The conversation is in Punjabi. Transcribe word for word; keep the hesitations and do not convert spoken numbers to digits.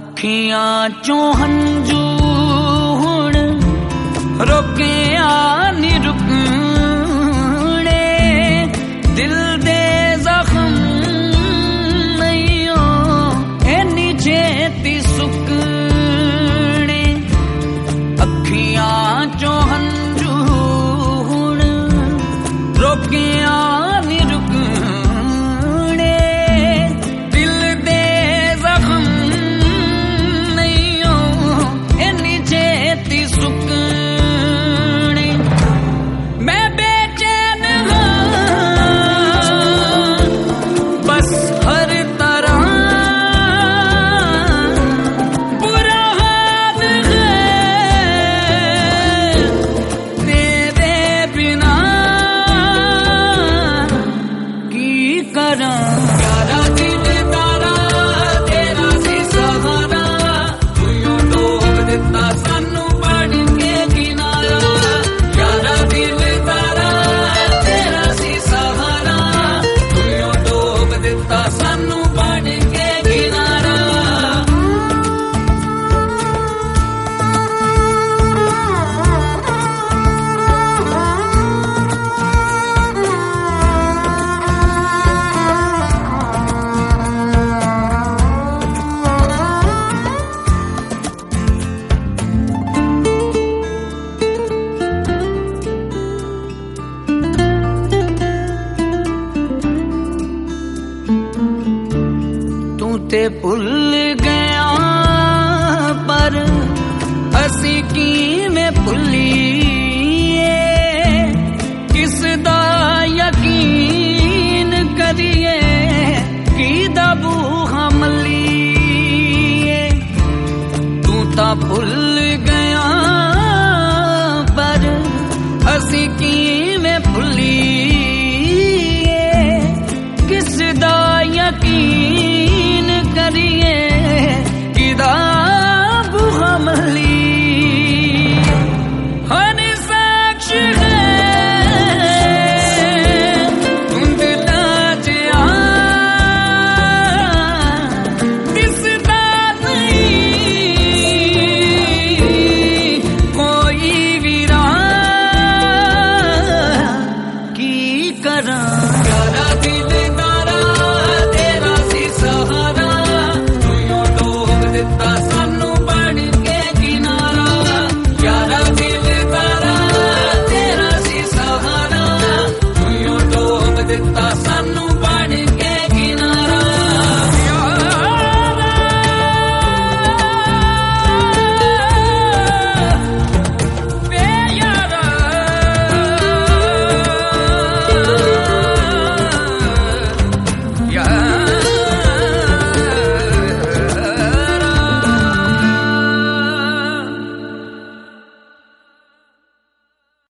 ਅੱਖੀਆਂ ਚੋਂ ਹੰਝੂ ਹੁਣ ਰੋਕਿਆ ਨੀ ਰੁਕਣੇ, ਦਿਲ ਦੇ ਜ਼ਖਮ ਨਹੀਂ ਓ ਇੰਨੀ ਛੇਤੀ ਸੁੱਕਣੇ। ਅੱਖੀਆਂ ਚੋਂ ਹੰਝੂ ਹੁਣ ਰੋਕਿਆ ਨੀ ਰੁਕਣੇ, ਦਿਲ ਦੇ ਜ਼ਖਮ ਨਹੀਂ ਓ ਇੰਨੀ ਛੇਤੀ ਸੁੱਕਣੇ। ਮੈਂ ਬੇਚੈਨ ਹਾਂ ਬਸ ਹਰ ਤਰ੍ਹਾਂ, ਬੁਰਾ ਹਾਲ ਹੈ ਤੇਰੇ ਬਿਨਾ ਕੀ ਕਰਾਂ। ਯਾਰਾ ਦਿਲਦਾਰਾ ਤੇਰਾ ਸੀ ਸਹਾਰਾ, ਤੂੰ ਡੋਬ ਦਿੱਤਾ ਸਾਨੂੰ ਬਣ ਕੇ ਕਿਨਾਰਾ। ਯਾਰਾ ਦਿਲਦਾਰਾ ਤੇਰਾ ਸੀ ਸਹਾਰਾ, ਤੂੰ ਡੋਬ ਦਿੱਤਾ ਸਾਨੂੰ ਬਣ ਕੇ ਕਿਨਾਰਾ। ਤੂੰ ਤੇ ਭੁੱਲ ਗਿਆ ਪਰ ਅਸੀਂ ਕਿਵੇਂ ਭੁੱਲੀਏ, ਕਿਸ ਦਾ ਯਕੀਨ ਕਰੀਏ, ਕਿਹਦਾ ਬੂਹਾ ਮੱਲੀਏ। ਤੂੰ ਤਾਂ ਭੁੱਲ ਗਿਆ ਪਰ ਅਸੀਂ ਕਿਵੇਂ ਭੁੱਲੀਏ, ਕਿਸ ਦਾ ਯਕੀਨ ਕਰੀਏ,